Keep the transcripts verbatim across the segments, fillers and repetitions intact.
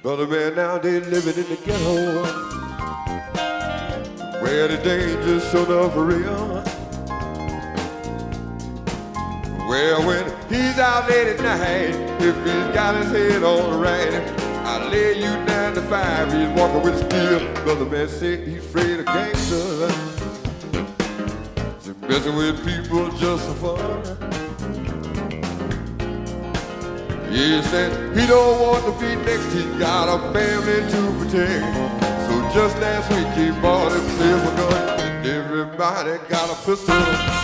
Brother man nowadays living in the ghetto, where the danger's so enough for real. Well, when he's out late at night, if he's got his head on right, I lay you nine to five, he's walking with a steel. Brother man said he's afraid of gangsters, so messing with people just for fun. He said he don't want to be next, he's got a family to protect. So just last week he bought himself a gun, and everybody got a pistol.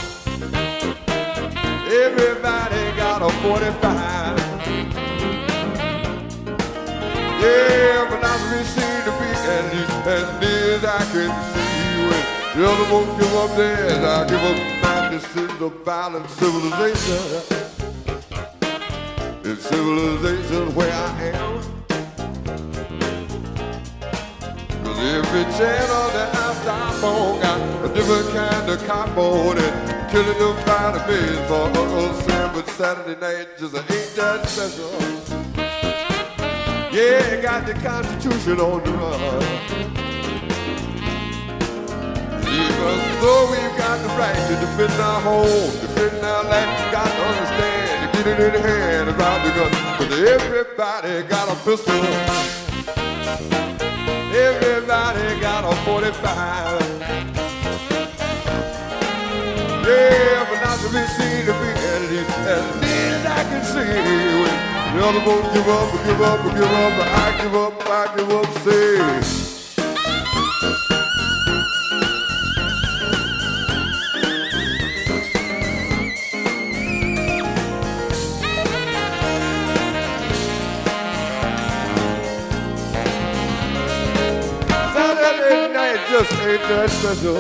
Everybody got a forty-five. Yeah, but not we seem to be at least as near as I can see. When the other won't give up theirs, I give up mine. This is a violent civilization. It's civilization where I am. Cause every channel that I stop on got a different kind of cardboard and killing them by the bed for Uncle Sam. But Saturday night just ain't that special. Yeah, got the Constitution on the run. Even though we've got the right to defend our home, defend our life, we got to understand to get it in the hand about the gun. Cause everybody got a pistol. Everybody got a forty-five. Yeah, but not to be seen to be at least as near as I can see. When the other won't give up, or give up, or give up, but I give up, I give up, say. Saturday night just ain't that special.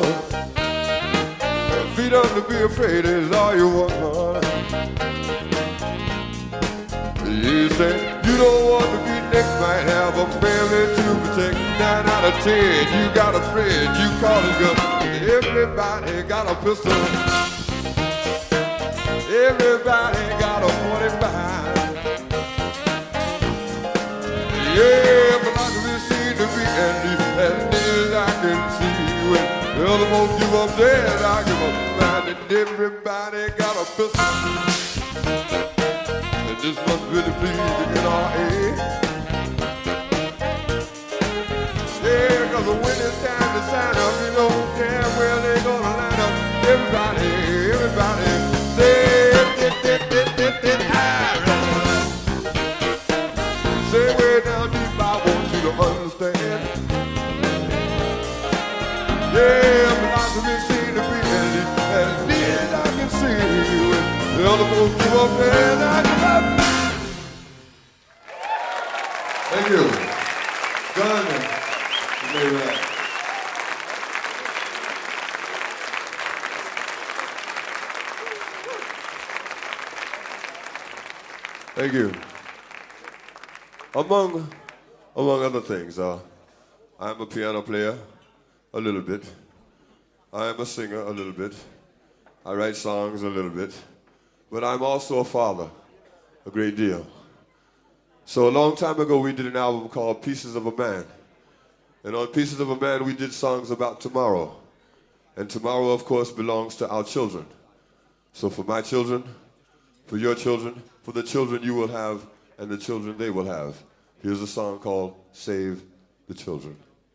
Feet up to be afraid is all you want. You say you don't want to be next, might have a family to protect. Nine out of ten, you got a friend, you call it good. Everybody got a pistol. Everybody got a forty-five. Yeah, but not to be seen to be at least as near as I can see. When the other won't give up theirs, I give up mine. And everybody got a pistol. And this must really please the N R A. Yeah, cause when it's time to sign up, you know damn well they're gonna line up. Everybody, everybody, say it, it, it, it, it, I say way down deep, I want you to understand. Yeah, but not to be seen to be at least as near as I can see. When the other folks give up and I give up. Thank you. Gun. Thank you. Among, among other things, uh, I'm a piano player, a little bit. I am a singer, a little bit. I write songs, a little bit. But I'm also a father, a great deal. So a long time ago, we did an album called Pieces of a Man. And on Pieces of a Man, we did songs about tomorrow. And tomorrow, of course, belongs to our children. So for my children, for your children, for the children you will have, and the children they will have, here's a song called Save the Children.